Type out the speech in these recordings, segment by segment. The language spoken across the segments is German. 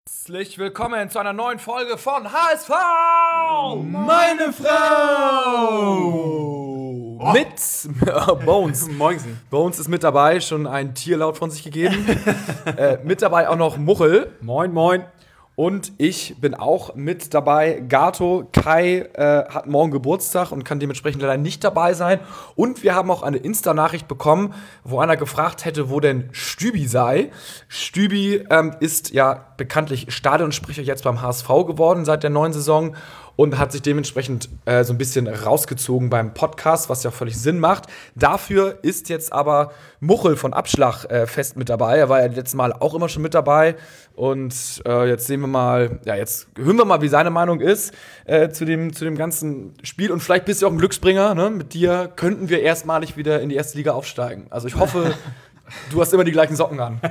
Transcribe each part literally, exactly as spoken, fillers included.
Herzlich willkommen zu einer neuen Folge von H S V! Meine Frau! Oh. Mit äh, Bones. Moinsen. Bones ist mit dabei, schon ein Tierlaut von sich gegeben. äh, mit dabei auch noch Muchel. Moin, moin. Und ich bin auch mit dabei. Gato, Kai äh, hat morgen Geburtstag und kann dementsprechend leider nicht dabei sein. Und wir haben auch eine Insta-Nachricht bekommen, wo einer gefragt hätte, wo denn Stübi sei. Stübi ähm, ist ja bekanntlich Stadionsprecher jetzt beim H S V geworden seit der neuen Saison und hat sich dementsprechend äh, so ein bisschen rausgezogen beim Podcast, was ja völlig Sinn macht. Dafür ist jetzt aber Muchel von Abschlag äh, fest mit dabei. Er war ja letztes Mal auch immer schon mit dabei. Und äh, jetzt sehen wir mal, ja, jetzt hören wir mal, wie seine Meinung ist äh, zu, dem, zu dem ganzen Spiel. Und vielleicht bist du auch ein Glücksbringer, ne? Mit dir könnten wir erstmalig wieder in die erste Liga aufsteigen. Also ich hoffe, du hast immer die gleichen Socken an.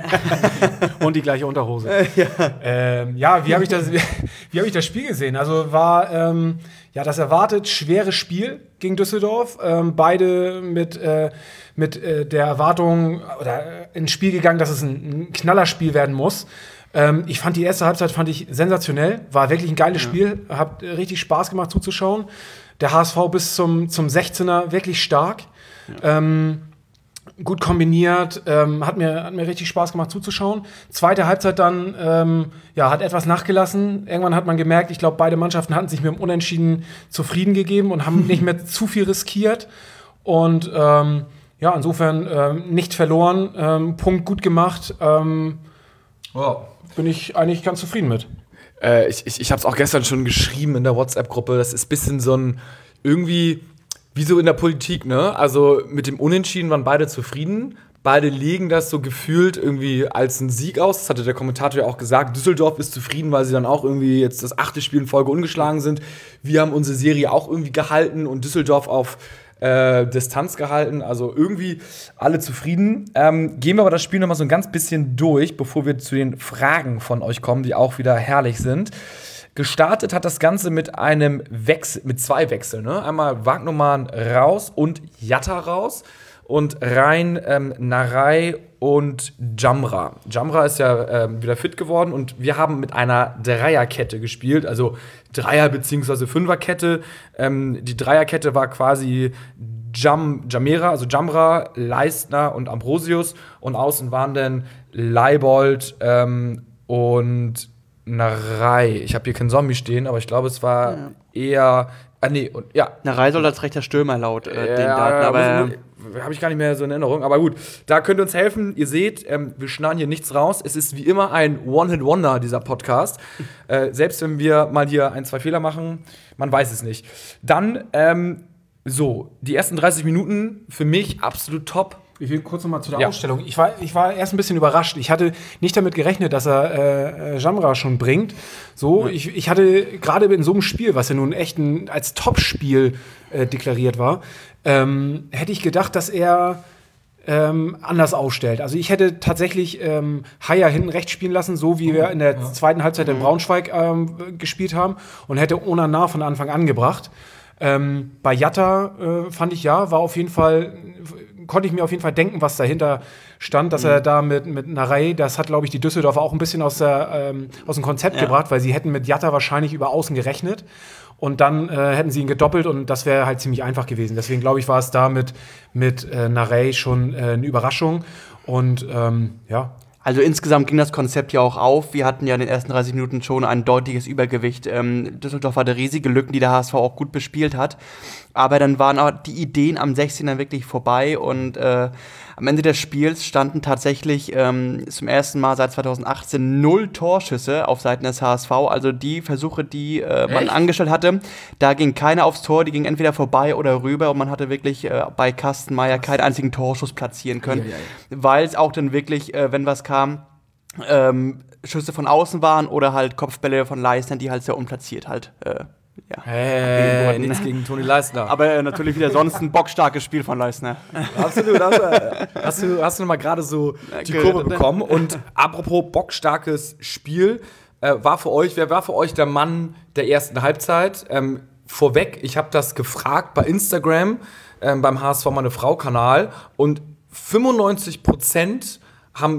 Und die gleiche Unterhose. Äh, ja. Ähm, ja, wie habe ich, das, wie, wie hab ich das Spiel gesehen? Also war ähm, ja, das erwartet schwere Spiel gegen Düsseldorf. Ähm, beide mit, äh, mit äh, der Erwartung oder ins Spiel gegangen, dass es ein, ein Knallerspiel werden muss. Ähm, ich fand die erste Halbzeit fand ich sensationell. War wirklich ein geiles ja. Spiel. Hat richtig Spaß gemacht zuzuschauen. Der H S V bis zum, zum sechzehner wirklich stark. Ja. Ähm, Gut kombiniert, ähm, hat, mir, hat mir richtig Spaß gemacht zuzuschauen. Zweite Halbzeit dann, ähm, ja, hat etwas nachgelassen. Irgendwann hat man gemerkt, ich glaube, beide Mannschaften hatten sich mit dem Unentschieden zufrieden gegeben und haben nicht mehr zu viel riskiert. Und ähm, ja, insofern ähm, nicht verloren, ähm, Punkt gut gemacht. Ähm, wow. Bin ich eigentlich ganz zufrieden mit. Äh, ich ich, ich habe es auch gestern schon geschrieben in der WhatsApp-Gruppe. Das ist ein bisschen so ein irgendwie wie so in der Politik, ne? Also mit dem Unentschieden waren beide zufrieden. Beide legen das so gefühlt irgendwie als einen Sieg aus. Das hatte der Kommentator ja auch gesagt. Düsseldorf ist zufrieden, weil sie dann auch irgendwie jetzt das achte Spiel in Folge ungeschlagen sind. Wir haben unsere Serie auch irgendwie gehalten und Düsseldorf auf äh, Distanz gehalten. Also irgendwie alle zufrieden. Ähm, gehen wir aber das Spiel noch mal so ein ganz bisschen durch, bevor wir zu den Fragen von euch kommen, die auch wieder herrlich sind. Gestartet hat das Ganze mit einem Wechsel, mit zwei Wechseln. Ne? Einmal Wagnumann raus und Jatta raus und rein ähm, Narei und Jamra. Jamra ist ja ähm, wieder fit geworden und wir haben mit einer Dreierkette gespielt, also Dreier- bzw. Fünferkette. Ähm, die Dreierkette war quasi Jam, Jamera, also Jamra, Leistner und Ambrosius und außen waren dann Leibold ähm, und Narei. Ich habe hier keinen Zombie stehen, aber ich glaube, es war ja. eher. Ah, nee, und, ja. Narei soll als rechter Stürmer laut äh, ja, den Daten, aber. Äh, habe ich gar nicht mehr so in Erinnerung. Aber gut, da könnt ihr uns helfen. Ihr seht, ähm, wir schneiden hier nichts raus. Es ist wie immer ein One-Hit-Wonder, dieser Podcast. äh, selbst wenn wir mal hier ein, zwei Fehler machen, man weiß es nicht. Dann, ähm, so, die ersten dreißig Minuten für mich absolut top. Ich will kurz noch mal zu der ja. Ausstellung. Ich war, ich war erst ein bisschen überrascht. Ich hatte nicht damit gerechnet, dass er äh, Jamra schon bringt. So, ja. ich, ich hatte gerade in so einem Spiel, was ja nun echt ein, als Top-Spiel äh, deklariert war, ähm, hätte ich gedacht, dass er ähm, anders aufstellt. Also ich hätte tatsächlich ähm, Haier hinten rechts spielen lassen, so wie wir in der ja. zweiten Halbzeit in Braunschweig ähm, gespielt haben und hätte Onana von Anfang an gebracht. Ähm, bei Jatta äh, fand ich ja, war auf jeden Fall, konnte ich mir auf jeden Fall denken, was dahinter stand, dass mhm. er da mit, mit Narei, das hat, glaube ich, die Düsseldorfer auch ein bisschen aus, der, ähm, aus dem Konzept ja. gebracht, weil sie hätten mit Jatta wahrscheinlich über außen gerechnet und dann äh, hätten sie ihn gedoppelt und das wäre halt ziemlich einfach gewesen. Deswegen, glaube ich, war es da mit, mit äh, Narei schon äh, eine Überraschung und ähm, ja. Also insgesamt ging das Konzept ja auch auf. Wir hatten ja in den ersten dreißig Minuten schon ein deutliches Übergewicht. Ähm, Düsseldorf hatte riesige Lücken, die der H S V auch gut bespielt hat. Aber dann waren auch die Ideen am sechzehner wirklich vorbei und äh, am Ende des Spiels standen tatsächlich ähm, zum ersten Mal seit zweitausendachtzehn null Torschüsse auf Seiten des H S V. Also die Versuche, die äh, man angestellt hatte, da ging keiner aufs Tor, die ging entweder vorbei oder rüber und man hatte wirklich äh, bei Kastenmeier keinen einzigen Torschuss platzieren können, ja, ja, ja. weil es auch dann wirklich, äh, wenn was kam, ähm, Schüsse von außen waren oder halt Kopfbälle von Leistern, die halt sehr unplatziert halt äh, ja. Hey, nichts gegen Toni Leistner. Aber äh, natürlich wieder sonst ein bockstarkes Spiel von Leistner. Absolut. Hast du, hast du mal gerade so die Kurve bekommen. Und apropos bockstarkes Spiel, äh, war für euch, wer war für euch der Mann der ersten Halbzeit? Ähm, vorweg, ich habe das gefragt bei Instagram, ähm, beim H S V Meine Frau-Kanal und fünfundneunzig Prozent haben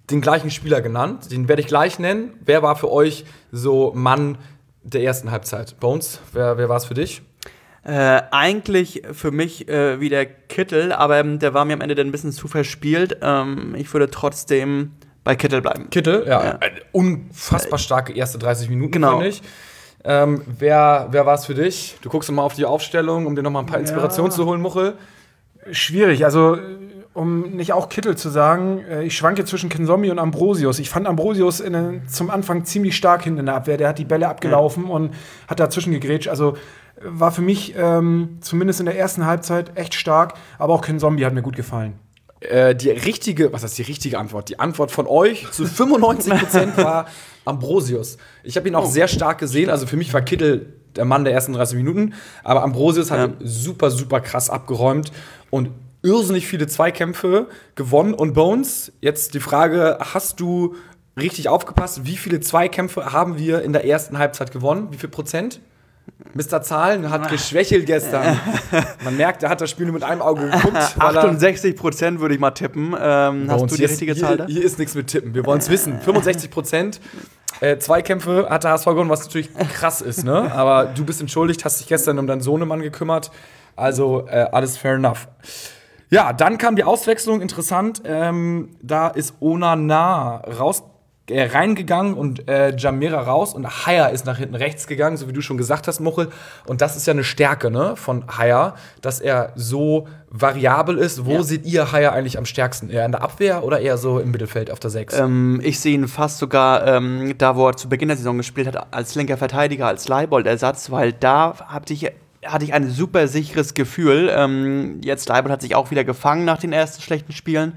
den gleichen Spieler genannt. Den werde ich gleich nennen. Wer war für euch so Mann der ersten Halbzeit? Bones, wer, wer war es für dich? Äh, eigentlich für mich äh, wieder Kittel, aber ähm, der war mir am Ende dann ein bisschen zu verspielt. Ähm, ich würde trotzdem bei Kittel bleiben. Kittel, ja. ja. Eine unfassbar starke erste dreißig Minuten, genau. finde ich. Ähm, wer wer war es für dich? Du guckst mal auf die Aufstellung, um dir noch mal ein paar Inspirationen ja. zu holen, Muchel. Schwierig, also um nicht auch Kittel zu sagen, ich schwanke zwischen Kinzombie und Ambrosius. Ich fand Ambrosius in den, zum Anfang ziemlich stark hinten in der Abwehr. Der hat die Bälle abgelaufen ja. und hat dazwischen gegrätscht. Also war für mich ähm, zumindest in der ersten Halbzeit echt stark. Aber auch Kinzombie hat mir gut gefallen. Äh, die richtige, was ist die richtige Antwort? Die Antwort von euch zu fünfundneunzig Prozent war Ambrosius. Ich habe ihn auch oh. sehr stark gesehen. Also für mich war Kittel der Mann der ersten dreißig Minuten. Aber Ambrosius hat ja. super, super krass abgeräumt und irrsinnig viele Zweikämpfe gewonnen. Und Bones, jetzt die Frage, hast du richtig aufgepasst? Wie viele Zweikämpfe haben wir in der ersten Halbzeit gewonnen? Wie viel Prozent? Mister Zahlen hat geschwächelt gestern. Man merkt, er hat das Spiel nur mit einem Auge geguckt. achtundsechzig Prozent würde ich mal tippen. Ähm, hast du die richtige Zahl da? Hier, hier ist nichts mit Tippen. Wir wollen es wissen. fünfundsechzig Prozent äh, Zweikämpfe hat der H S V gewonnen, was natürlich krass ist. Ne? Aber du bist entschuldigt, hast dich gestern um deinen Sohnemann gekümmert. Also äh, alles fair enough. Ja, dann kam die Auswechslung, interessant. Ähm, da ist Onana raus, äh, reingegangen und äh, Jamira raus und Haier ist nach hinten rechts gegangen, so wie du schon gesagt hast, Muchel. Und das ist ja eine Stärke, ne, von Haier, dass er so variabel ist. Wo ja. seht ihr Haier eigentlich am stärksten? Eher in der Abwehr oder eher so im Mittelfeld auf der sechs? Ähm, ich sehe ihn fast sogar ähm, da, wo er zu Beginn der Saison gespielt hat, als linker Verteidiger, als Leibold-Ersatz, weil da habe ich hatte ich ein super sicheres Gefühl. Ähm, jetzt Leibold hat sich auch wieder gefangen nach den ersten schlechten Spielen.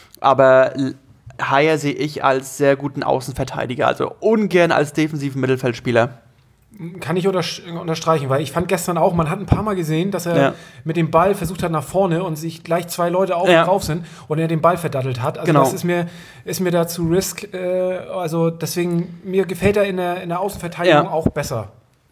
Aber Haier sehe ich als sehr guten Außenverteidiger, also ungern als defensiven Mittelfeldspieler. Kann ich unterstreichen, weil ich fand gestern auch, man hat ein paar Mal gesehen, dass er ja. mit dem Ball versucht hat nach vorne und sich gleich zwei Leute auf ja. und drauf sind und er den Ball verdattelt hat. Also genau. das ist mir, ist mir da zu risk. Äh, also deswegen, mir gefällt er in der, in der Außenverteidigung ja. auch besser.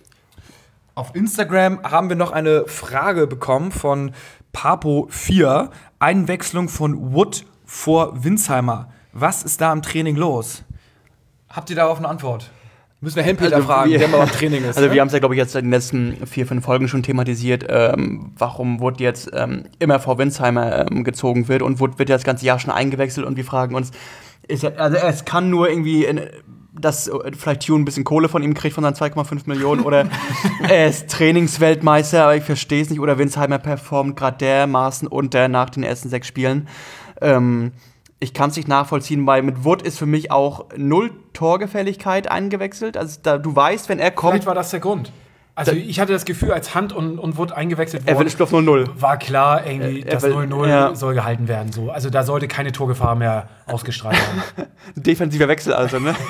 Auf Instagram haben wir noch eine Frage bekommen von Papo vier. Einwechslung von Wood vor Winsheimer. Was ist da im Training los? Habt ihr darauf eine Antwort? Müssen wir Helmpeter also fragen, wir, der mal beim Training ist. Also ne? wir haben es ja, glaube ich, jetzt in den letzten vier, fünf Folgen schon thematisiert, ähm, warum Wood jetzt ähm, immer vor Winsheimer ähm, gezogen wird. Und Wood wird ja das ganze Jahr schon eingewechselt und wir fragen uns, ist er, also es kann nur irgendwie in, dass vielleicht Tune ein bisschen Kohle von ihm kriegt, von seinen zwei Komma fünf Millionen, oder er ist Trainingsweltmeister, aber ich verstehe es nicht, oder Winsheimer performt gerade dermaßen unter nach den ersten sechs Spielen. Ähm, ich kann es nicht nachvollziehen, weil mit Wood ist für mich auch null Torgefälligkeit eingewechselt. Also da, du weißt, wenn er kommt. Vielleicht war das der Grund. Also ich hatte das Gefühl, als Hand und, und Wood eingewechselt wurde, er will Stoff null null. War klar, irgendwie, er, das will, null null ja. soll gehalten werden. So. Also da sollte keine Torgefahr mehr ausgestrahlt werden. Defensiver Wechsel also, ne?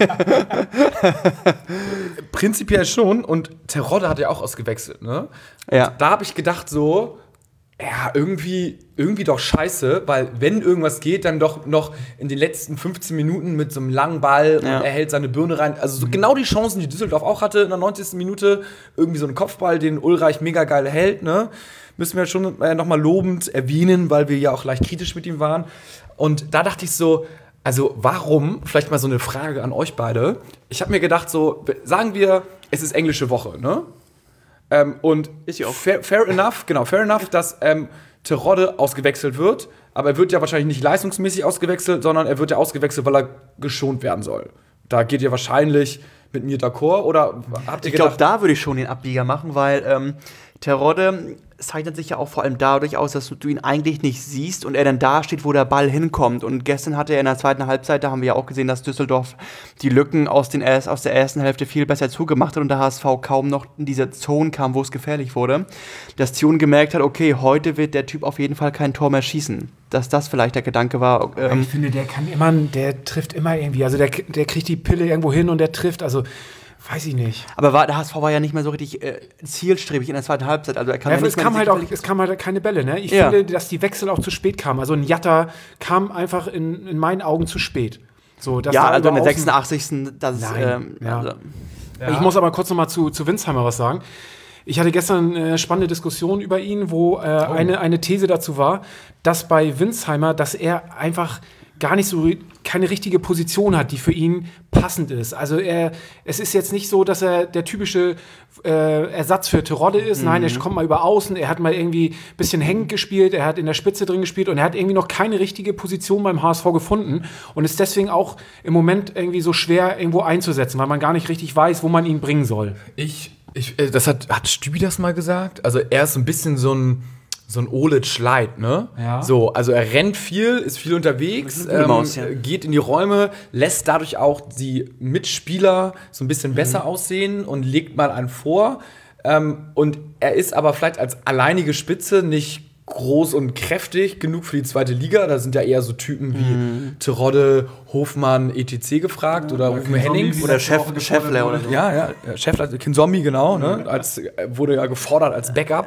Prinzipiell schon. Und Terodde hat ja auch ausgewechselt, ne? Ja. Da habe ich gedacht so, ja, irgendwie, irgendwie doch scheiße, weil wenn irgendwas geht, dann doch noch in den letzten fünfzehn Minuten mit so einem langen Ball und ja. er hält seine Birne rein. Also so genau die Chancen, die Düsseldorf auch hatte in der neunzigsten Minute. Irgendwie so einen Kopfball, den Ulreich mega geil hält, ne? Müssen wir schon äh, nochmal lobend erwähnen, weil wir ja auch leicht kritisch mit ihm waren. Und da dachte ich so, also warum, vielleicht mal so eine Frage an euch beide. Ich habe mir gedacht so, sagen wir, es ist englische Woche, ne? Ähm, und ist ja auch fair, fair enough, genau, fair enough, dass ähm, Terodde ausgewechselt wird, aber er wird ja wahrscheinlich nicht leistungsmäßig ausgewechselt, sondern er wird ja ausgewechselt, weil er geschont werden soll. Da geht ihr wahrscheinlich mit mir d'accord, oder habt ihr Ich glaube, da würde ich schon den Abbieger machen, weil ähm, Terodde zeichnet sich ja auch vor allem dadurch aus, dass du ihn eigentlich nicht siehst und er dann da steht, wo der Ball hinkommt. Und gestern hatte er in der zweiten Halbzeit, da haben wir ja auch gesehen, dass Düsseldorf die Lücken aus, den, aus der ersten Hälfte viel besser zugemacht hat und der H S V kaum noch in diese Zone kam, wo es gefährlich wurde. Dass Tune gemerkt hat, okay, heute wird der Typ auf jeden Fall kein Tor mehr schießen. Dass das vielleicht der Gedanke war. Ähm ich finde, der kann immer, der trifft immer irgendwie. Also der, der kriegt die Pille irgendwo hin und der trifft, also weiß ich nicht. Aber war, der H S V war ja nicht mehr so richtig äh, zielstrebig in der zweiten Halbzeit. Also er kann ja, ja nicht es, kam halt auch, es kam halt keine Bälle. Ne? Ich ja. finde, dass die Wechsel auch zu spät kamen. Also ein Jatta kam einfach in, in meinen Augen zu spät. So, dass ja, da also in der sechsundachtzigsten Das Nein, ähm, ja. Also. Ja. Ich muss aber kurz noch mal zu, zu Winsheimer was sagen. Ich hatte gestern eine spannende Diskussion über ihn, wo äh, oh. eine, eine These dazu war, dass bei Winsheimer, dass er einfach gar nicht so, keine richtige Position hat, die für ihn passend ist. Also er, es ist jetzt nicht so, dass er der typische äh, Ersatz für Terodde ist. Mhm. Nein, er kommt mal über außen, er hat mal irgendwie ein bisschen hängend gespielt, er hat in der Spitze drin gespielt und er hat irgendwie noch keine richtige Position beim H S V gefunden und ist deswegen auch im Moment irgendwie so schwer irgendwo einzusetzen, weil man gar nicht richtig weiß, wo man ihn bringen soll. Ich, ich das hat, hat Stübi das mal gesagt? Also er ist so ein bisschen so ein so ein Olic Light, ne? Ja. So, also er rennt viel, ist viel unterwegs, ähm, Maus, ja. geht in die Räume, lässt dadurch auch die Mitspieler so ein bisschen mhm. besser aussehen und legt mal einen vor. Ähm, und er ist aber vielleicht als alleinige Spitze nicht groß und kräftig genug für die zweite Liga. Da sind ja eher so Typen wie mhm. Terodde, Hofmann, et cetera gefragt ja, oder Rufen Henning. Oder Chef, Scheffler oder so. Ja, ja, Scheffler, Kinzombie, genau. Mhm. Ne? Als, wurde ja gefordert als Backup.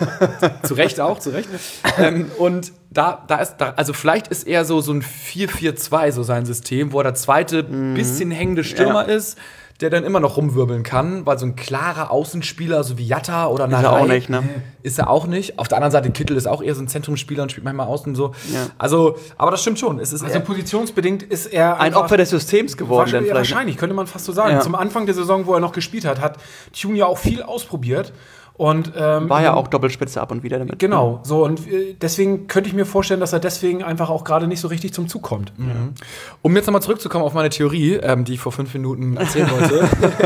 Zu Recht auch, zu Recht. ähm, und da, da ist, da, also vielleicht ist eher so, so ein vier vier zwei so sein System, wo der zweite mhm. bisschen hängende Stürmer ja. ist, der dann immer noch rumwirbeln kann, weil so ein klarer Außenspieler, so wie Jatta oder Narei, ist er auch nicht, ne? Ist er auch nicht. Auf der anderen Seite, Kittel ist auch eher so ein Zentrumsspieler und spielt manchmal außen so. Ja. Also, aber das stimmt schon. Es ist also positionsbedingt ist er ein Opfer des Systems geworden. Wahrscheinlich, ja, wahrscheinlich, könnte man fast so sagen. Ja. Zum Anfang der Saison, wo er noch gespielt hat, hat Tune ja auch viel ausprobiert. Und, ähm, war ja auch Doppelspitze ab und wieder damit. Genau, so und äh, deswegen könnte ich mir vorstellen, dass er deswegen einfach auch gerade nicht so richtig zum Zug kommt. Mhm. Um jetzt nochmal zurückzukommen auf meine Theorie, ähm, die ich vor fünf Minuten erzählen wollte,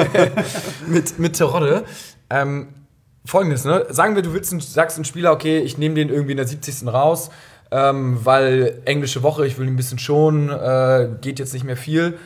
mit, mit Terodde. Ähm, Folgendes, ne? Sagen wir, du willst, sagst einen Spieler, okay, ich nehme den irgendwie in der siebzigsten raus, ähm, weil englische Woche, ich will ihn ein bisschen schonen, äh, geht jetzt nicht mehr viel.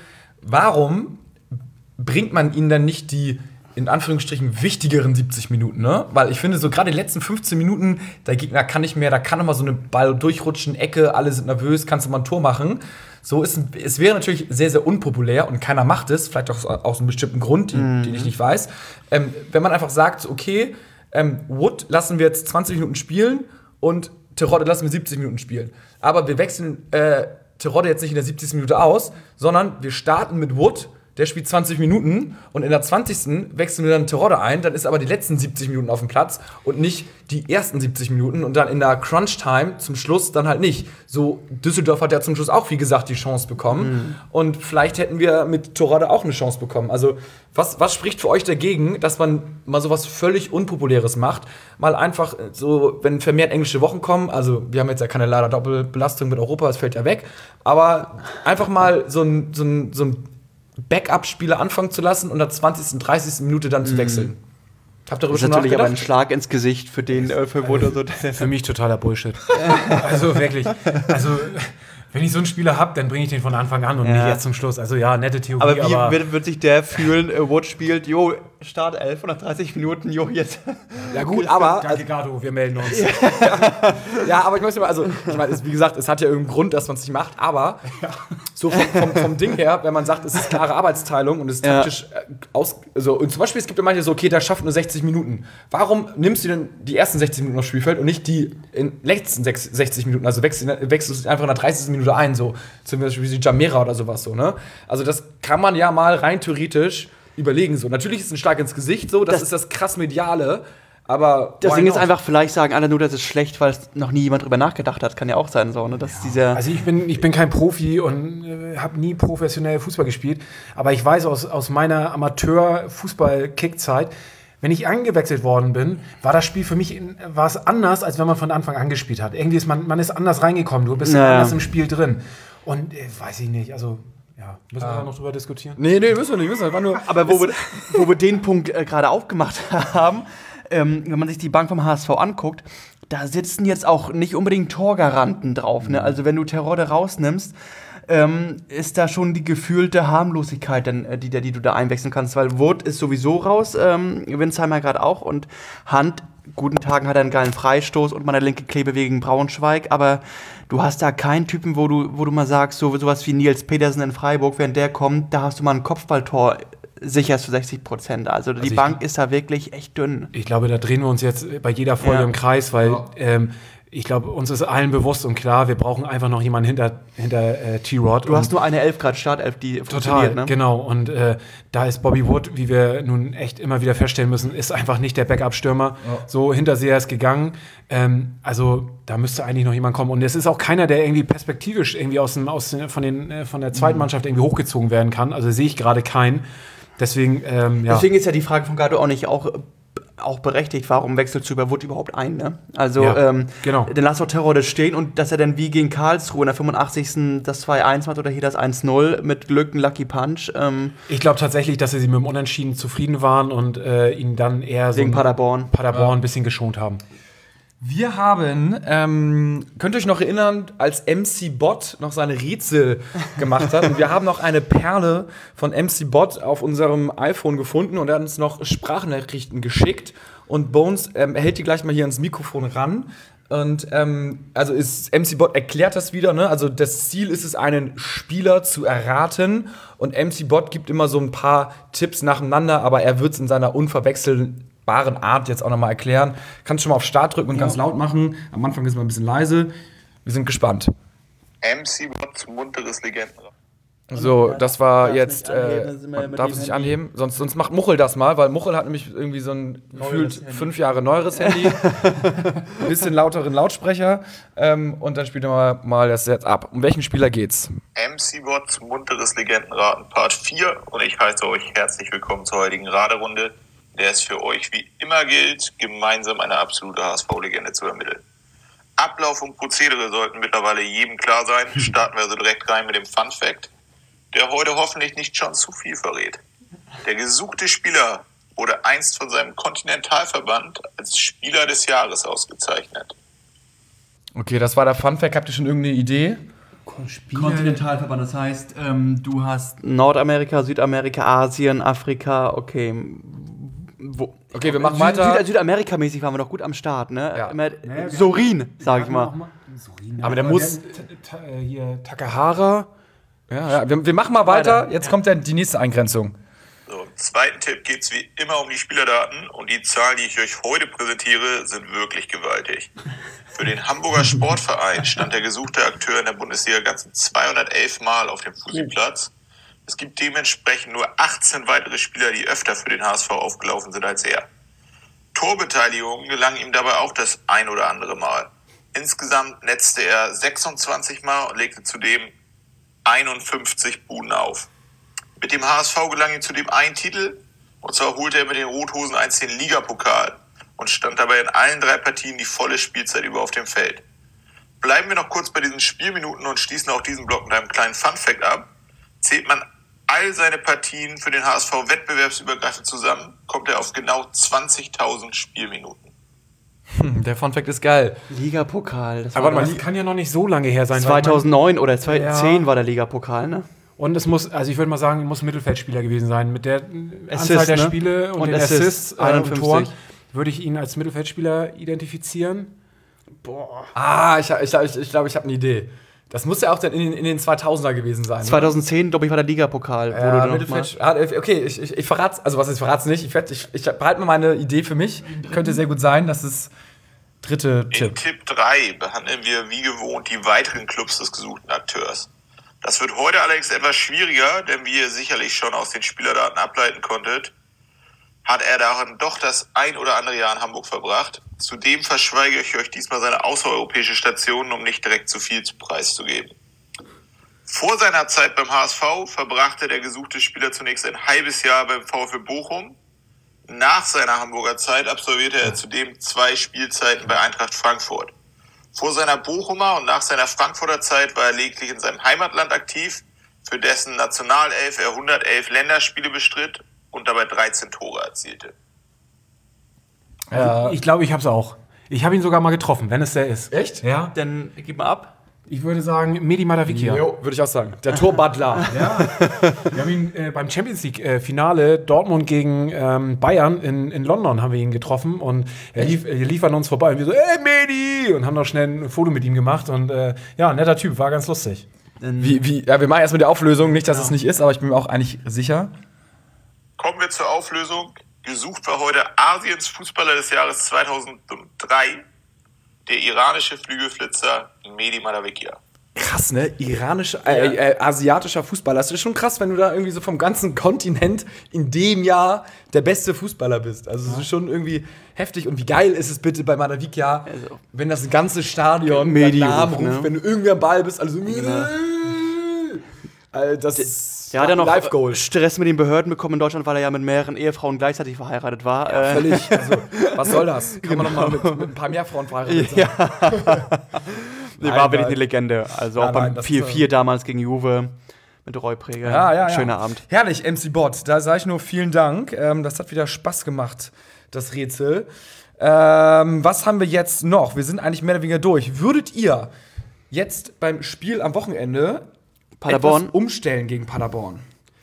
Warum bringt man ihn dann nicht die in Anführungsstrichen wichtigeren siebzig Minuten, ne? Weil ich finde, so gerade die letzten fünfzehn Minuten, der Gegner kann nicht mehr, da kann noch mal so eine Ball durchrutschen, Ecke, alle sind nervös, kannst du mal ein Tor machen. So ist, es wäre natürlich sehr, sehr unpopulär und keiner macht es, vielleicht auch aus einem bestimmten Grund, den, mm. den ich nicht weiß. Ähm, wenn man einfach sagt, okay, ähm, Wood lassen wir jetzt zwanzig Minuten spielen und Terodde lassen wir siebzig Minuten spielen. Aber wir wechseln äh, Terodde jetzt nicht in der siebzigsten Minute aus, sondern wir starten mit Wood. Der spielt zwanzig Minuten und in der zwanzigsten wechseln wir dann Terodde ein, dann ist aber die letzten siebzig Minuten auf dem Platz und nicht die ersten siebzig Minuten und dann in der Crunch-Time zum Schluss dann halt nicht. So, Düsseldorf hat ja zum Schluss auch, wie gesagt, die Chance bekommen mhm. und vielleicht hätten wir mit Terodde auch eine Chance bekommen. Also, was, was spricht für euch dagegen, dass man mal sowas völlig Unpopuläres macht? Mal einfach so, wenn vermehrt englische Wochen kommen, also wir haben jetzt ja keine leider Doppelbelastung mit Europa, das fällt ja weg, aber einfach mal so ein, so ein, so ein Backup-Spieler anfangen zu lassen und in der zwanzigsten, dreißigsten Minute dann zu wechseln. Habt ihr darüber schon nachgedacht? Das ist natürlich aber ein Schlag ins Gesicht für den, äh, für Wood also, so. Für mich totaler Bullshit. Also wirklich. Also, wenn ich so einen Spieler habe, dann bringe ich den von Anfang an und ja. nicht erst zum Schluss. Also ja, nette Theorie. Aber wie aber wird, wird sich der fühlen, äh, Wood spielt, jo, Start elf, hundertdreißig Minuten, jo, jetzt. Ja gut, aber... Danke, Gato, wir melden uns. ja, ja, aber ich möchte mal, also, ich meine, wie gesagt, es hat ja irgendeinen Grund, dass man es nicht macht, aber ja. so vom, vom, vom Ding her, wenn man sagt, es ist klare Arbeitsteilung und es ist ja. taktisch äh, aus... Also, und zum Beispiel, es gibt ja manche so, okay, der schafft nur sechzig Minuten. Warum nimmst du denn die ersten sechzig Minuten aufs Spielfeld und nicht die in letzten sechzig Minuten? Also wechselst, wechselst du einfach in der dreißigsten Minute ein, so. Zum Beispiel wie Jamera oder sowas, so, ne? Also, das kann man ja mal rein theoretisch überlegen, so. Natürlich ist es ein Schlag ins Gesicht, so. Das, das ist das krass Mediale. Aber das Ding ist einfach, vielleicht sagen alle nur, das ist schlecht, weil es noch nie jemand drüber nachgedacht hat. Kann ja auch sein, so, ne? Dass ja. dieser also ich bin, ich bin kein Profi und äh, habe nie professionell Fußball gespielt. Aber ich weiß aus, aus meiner Amateur-Fußball-Kick-Zeit, wenn ich eingewechselt worden bin, war das Spiel für mich in, war es anders, als wenn man von Anfang an gespielt hat. Irgendwie ist man, man ist anders reingekommen, du bist naja. anders im Spiel drin. Und äh, weiß ich nicht, also ja, müssen wir ah. da noch drüber diskutieren? Nee, nee, müssen wir nicht. Müssen wir. War nur aber wo wir, wo wir den Punkt äh, gerade aufgemacht haben, ähm, wenn man sich die Bank vom H S V anguckt, da sitzen jetzt auch nicht unbedingt Torgaranten drauf. Ne? Also wenn du Terodde rausnimmst, ähm, ist da schon die gefühlte Harmlosigkeit, dann, äh, die, die du da einwechseln kannst. Weil Wood ist sowieso raus, ähm, Winsheimer gerade auch und Hand, guten Tagen hat er einen geilen Freistoß und mal eine linke Klebe wegen Braunschweig, aber du hast da keinen Typen, wo du, wo du mal sagst, so sowas wie Nils Petersen in Freiburg, wenn der kommt, da hast du mal ein Kopfballtor sicher zu sechzig Prozent. Also die also Bank ist da wirklich echt dünn. Ich glaube, da drehen wir uns jetzt bei jeder Folge ja. im Kreis, weil ja. ähm, ich glaube, uns ist allen bewusst und klar, wir brauchen einfach noch jemanden hinter, hinter äh, T-Rod. Du hast nur eine elf Grad Startelf, die funktioniert, total, ne? Genau. Und äh, da ist Bobby Wood, wie wir nun echt immer wieder feststellen müssen, ist einfach nicht der Backup-Stürmer. Ja. So, Hinterseher ist gegangen. Ähm, also da müsste eigentlich noch jemand kommen. Und es ist auch keiner, der irgendwie perspektivisch irgendwie aus dem, aus, von, den, äh, von der zweiten Mannschaft irgendwie hochgezogen werden kann. Also sehe ich gerade keinen. Deswegen, ähm, ja. Deswegen ist ja die Frage von Gado auch nicht auch auch berechtigt, warum wechselst du über Wood überhaupt ein, ne? Also, ja, ähm, genau. Dann lass doch Terror stehen und dass er dann wie gegen Karlsruhe in der fünfundachtzigsten das zwei eins macht oder hier das eins null mit Glück ein Lucky Punch. Ähm, ich glaube tatsächlich, dass sie mit dem Unentschieden zufrieden waren und äh, ihn dann eher so gegen Paderborn, Paderborn ja. ein bisschen geschont haben. Wir haben, ähm, könnt ihr euch noch erinnern, als M C Bot noch seine Rätsel gemacht hat. Und wir haben noch eine Perle von M C Bot auf unserem iPhone gefunden und er hat uns noch Sprachnachrichten geschickt. Und Bones ähm, hält die gleich mal hier ans Mikrofon ran. Und ähm, also ist M C Bot erklärt das wieder, ne? Also das Ziel ist es, einen Spieler zu erraten. Und M C Bot gibt immer so ein paar Tipps nacheinander, aber er wird es in seiner unverwechselten Art jetzt auch nochmal erklären. Kannst schon mal auf Start drücken und ja. ganz laut machen. Am Anfang ist mal ein bisschen leise. Wir sind gespannt. M C Bots munteres Legendenrad. So, das war jetzt, äh, man darf es nicht anheben, sonst, sonst macht Muchel das mal, weil Muchel hat nämlich irgendwie so ein gefühlt fünf Jahre neueres Handy, ein bisschen lauteren Lautsprecher ähm, und dann spielt er mal, mal das jetzt ab. Um welchen Spieler geht's? M C Bots munteres Legendenraten Part vier und ich heiße euch herzlich willkommen zur heutigen Raderunde, der es für euch wie immer gilt, gemeinsam eine absolute H S V-Legende zu ermitteln. Ablauf und Prozedere sollten mittlerweile jedem klar sein. Starten wir also direkt rein mit dem Fun Fact, der heute hoffentlich nicht schon zu viel verrät. Der gesuchte Spieler wurde einst von seinem Kontinentalverband als Spieler des Jahres ausgezeichnet. Okay, das war der Fun Fact. Habt ihr schon irgendeine Idee? Kontinentalverband, das heißt, ähm, du hast Nordamerika, Südamerika, Asien, Afrika, okay. Wo? Okay, wir machen Süd- weiter. Süd- Südamerika-mäßig waren wir doch gut am Start, ne? Ja. Immer Naja, Sorin, sag ich mal. Sorin, aber der muss. Ta- ta- hier Takahara. Ja, ja. Wir, wir machen mal weiter. Jetzt kommt dann die nächste Eingrenzung. So, im zweiten Tipp geht es wie immer um die Spielerdaten und die Zahlen, die ich euch heute präsentiere, sind wirklich gewaltig. Für den Hamburger Sportverein stand der gesuchte Akteur in der Bundesliga ganze zweihundertelf Mal auf dem Fußballplatz. Es gibt dementsprechend nur achtzehn weitere Spieler, die öfter für den H S V aufgelaufen sind als er. Torbeteiligung gelang ihm dabei auch das ein oder andere Mal. Insgesamt netzte er sechsundzwanzig Mal und legte zudem einundfünfzig Buden auf. Mit dem H S V gelang ihm zudem ein Titel, und zwar holte er mit den Rothosen einst den Ligapokal und stand dabei in allen drei Partien die volle Spielzeit über auf dem Feld. Bleiben wir noch kurz bei diesen Spielminuten und schließen auch diesen Block mit einem kleinen Funfact ab. Zählt man all seine Partien für den H S V wettbewerbsübergreifend zusammen, kommt er auf genau zwanzigtausend Spielminuten. Hm, der Funfact ist geil. Ligapokal. Das Aber war das kann ja noch nicht so lange her sein. zweitausendneun oder zweitausendzehn Ja. war der Ligapokal, ne? Und es muss, also ich würde mal sagen, muss ein Mittelfeldspieler gewesen sein. Mit der Assist, Anzahl der ne? Spiele und, Und den Assist, Assists, äh, und einundfünfzig. Toren würde ich ihn als Mittelfeldspieler identifizieren. Boah. Ah, ich, ich, ich, ich glaube, ich habe eine Idee. Das muss ja auch dann in den, in den zweitausender gewesen sein. zweitausendzehn, glaube ich, war der Ligapokal. Ne? Ja, Mittelfeld. Ah, okay, ich, ich, ich verrat's, also was ich verrat's nicht. Ich, werd, ich, ich behalte mal meine Idee für mich. Könnte sehr gut sein, das ist dritte In Tipp. Tipp drei behandeln wir wie gewohnt die weiteren Clubs des gesuchten Akteurs. Das wird heute allerdings etwas schwieriger, denn wie ihr sicherlich schon aus den Spielerdaten ableiten konntet, hat er darin doch das ein oder andere Jahr in Hamburg verbracht. Zudem verschweige ich euch diesmal seine außereuropäische Station, um nicht direkt zu viel preiszugeben. Vor seiner Zeit beim H S V verbrachte der gesuchte Spieler zunächst ein halbes Jahr beim VfL Bochum. Nach seiner Hamburger Zeit absolvierte er zudem zwei Spielzeiten bei Eintracht Frankfurt. Vor seiner Bochumer und nach seiner Frankfurter Zeit war er lediglich in seinem Heimatland aktiv, für dessen Nationalelf er hundertelf Länderspiele bestritt und dabei dreizehn Tore erzielte. Ja. Ich glaube, ich habe es auch. Ich habe ihn sogar mal getroffen, wenn es der ist. Echt? Ja. Dann gib mal ab. Ich würde sagen, Mehdi Madavikia. Jo, würde ich auch sagen. Der Torbadler. Ja. Wir haben ihn äh, beim Champions League-Finale Dortmund gegen ähm, Bayern in, in London haben wir ihn getroffen und er lief, er lief an uns vorbei und wir so, ey Mehdi! Und haben noch schnell ein Foto mit ihm gemacht und äh, ja, netter Typ, war ganz lustig. Wie, wie, ja, wir machen erstmal die Auflösung. Nicht, dass ja. es nicht ist, aber ich bin mir auch eigentlich sicher. Kommen wir zur Auflösung. Gesucht war heute Asiens Fußballer des Jahres zweitausenddrei. der iranische Flügelflitzer Mehdi Madavikia. Krass, ne? Iranischer, äh, äh, asiatischer Fußballer. Das ist schon krass, wenn du da irgendwie so vom ganzen Kontinent in dem Jahr der beste Fußballer bist. Also, das ist schon irgendwie heftig. Und wie geil ist es bitte bei Madavikia, also, wenn das ganze Stadion Mehdi Namen ruft, ruft, ne? wenn du irgendwie am Ball bist, also Genau. also das ist ja, hat er noch Live-Goal. Stress mit den Behörden bekommen in Deutschland, weil er ja mit mehreren Ehefrauen gleichzeitig verheiratet war. Ja, äh, völlig. Also, was soll das? Kann man noch mal mit, mit ein paar mehr Frauen verheiratet sein? Ja. Nee, war wirklich eine Legende. Also Nein, auch beim nein, das vier vier ist, damals gegen Juve mit Roy Preger. Ja, ja, ja. Schöner Abend. Herrlich, M C Bot. Da sage ich nur vielen Dank. Ähm, das hat wieder Spaß gemacht, das Rätsel. Ähm, was haben wir jetzt noch? Wir sind eigentlich mehr oder weniger durch. Würdet ihr jetzt beim Spiel am Wochenende Paderborn etwas umstellen gegen Paderborn?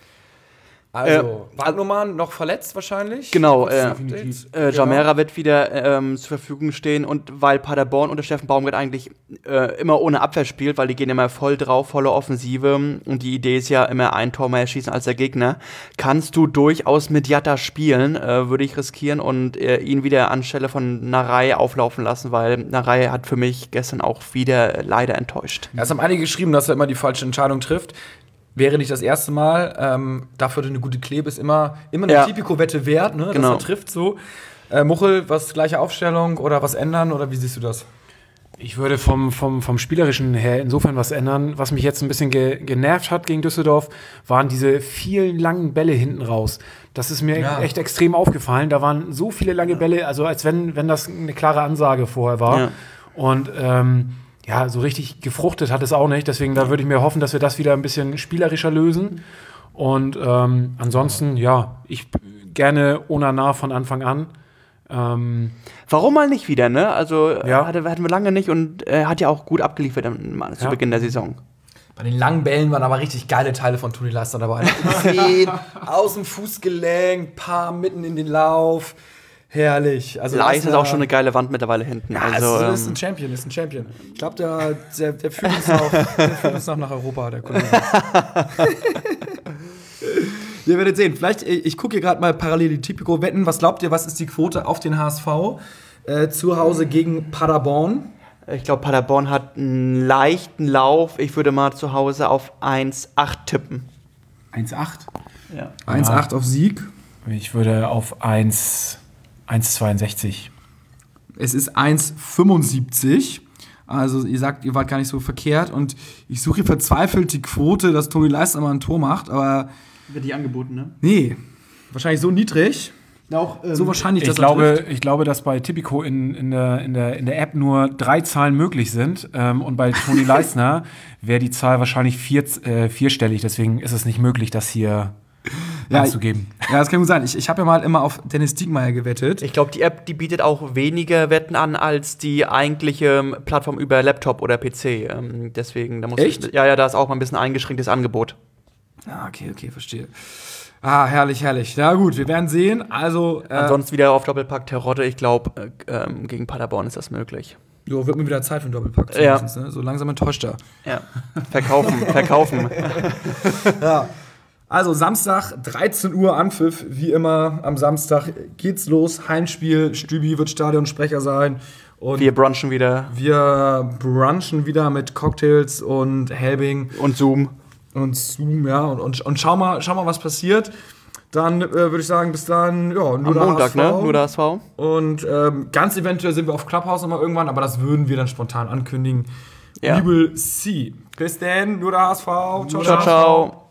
Also, äh, Wagnumann noch verletzt wahrscheinlich? Genau, äh, definitiv. äh, Jamera wird wieder ähm, zur Verfügung stehen und weil Paderborn unter Steffen Baumgart eigentlich äh, immer ohne Abwehr spielt, weil die gehen immer voll drauf, volle Offensive und die Idee ist ja immer ein Tor mehr schießen als der Gegner, kannst du durchaus mit Jatta spielen, äh, würde ich riskieren und äh, ihn wieder anstelle von Narei auflaufen lassen, weil Narei hat für mich gestern auch wieder leider enttäuscht. Ja, es haben einige geschrieben, dass er immer die falsche Entscheidung trifft. Wäre nicht das erste Mal. Ähm, dafür eine gute Klebe ist immer, immer eine Ja. Tipico-Wette wert, ne? Genau. Dass er trifft so. Äh, Muchel, was gleiche Aufstellung oder was ändern oder wie siehst du das? Ich würde vom, vom, vom Spielerischen her insofern was ändern. Was mich jetzt ein bisschen ge genervt hat gegen Düsseldorf, waren diese vielen langen Bälle hinten raus. Das ist mir Ja. echt extrem aufgefallen. Da waren so viele lange Bälle, also als wenn, wenn das eine klare Ansage vorher war. Ja. Und ähm, ja, so richtig gefruchtet hat es auch nicht. Deswegen, da würde ich mir hoffen, dass wir das wieder ein bisschen spielerischer lösen. Und ähm, ansonsten, ja, ich gerne Onana von Anfang an. Ähm, Warum mal nicht wieder, ne? Also Ja. hatte, hatten wir lange nicht und er hat ja auch gut abgeliefert am, zu Ja. Beginn der Saison. Bei den langen Bällen waren aber richtig geile Teile von Toni Leistner dabei. Zehn, aus dem Fußgelenk, paar mitten in den Lauf. Herrlich. Also Leist ist auch schon eine geile Wand mittlerweile hinten. Ja, also, es ist, ist ähm, ein Champion, ist ein Champion. Ich glaube, der, der, der, führt uns noch, der führt uns noch nach Europa, der Kollege. Ihr werdet sehen. Vielleicht, ich gucke hier gerade mal parallel die Tipico-Wetten. Was glaubt ihr, was ist die Quote auf den H S V äh, zu Hause gegen Paderborn? ich glaube, Paderborn hat einen leichten Lauf. Ich würde mal zu Hause auf eins acht tippen. eins acht. Ja. eins acht auf Sieg. ich würde auf eins zweiundsechzig. Es ist eins fünfundsiebzig. Also ihr sagt, ihr wart gar nicht so verkehrt. Und ich suche hier verzweifelt die Quote, dass Toni Leistner mal ein Tor macht. Aber Wird die angeboten, ne? nee, wahrscheinlich so niedrig. Auch, ähm, So wahrscheinlich, Ich dass er glaube, trifft. ich glaube, dass bei Tipico in, in, der, in, der, in der App nur drei Zahlen möglich sind. Ähm, und bei Toni Leistner wäre die Zahl wahrscheinlich vier, äh, vierstellig. Deswegen ist es nicht möglich, das hier Ja, anzugeben. Ja, das kann gut sein. Ich, ich habe ja mal immer auf Dennis Diekmeyer gewettet. Ich glaube, die App, die bietet auch weniger Wetten an als die eigentliche Plattform über Laptop oder P C. Ähm, deswegen, da muss Echt? ja, ja, da ist auch mal ein bisschen eingeschränktes Angebot. Ah, okay, okay, verstehe. Ah, herrlich, herrlich. Na gut, wir werden sehen. Also, äh, Ansonsten wieder auf Doppelpack Terodde. Ich glaube, äh, ähm, gegen Paderborn ist das möglich. so wird mir wieder Zeit für einen Doppelpack. Ja. Zumindest, ne? So langsam enttäuscht er. Ja. Verkaufen, verkaufen. Ja. Also Samstag, dreizehn Uhr Anpfiff, wie immer. Am Samstag geht's los. Heimspiel. Stübi wird Stadionsprecher sein. Und Wir brunchen wieder. wir brunchen wieder mit Cocktails und Helbing Und Zoom. und Zoom, ja. Und, und, und schau mal, schau mal, was passiert. Dann äh, würde ich sagen, bis dann, ja, nur Am der Montag, H S V. ne? Nur der H S V. Und ähm, ganz eventuell sind wir auf Clubhouse nochmal irgendwann, aber das würden wir dann spontan ankündigen. Ja. We will see. Bis dann, nur der H S V. Ciao, ciao.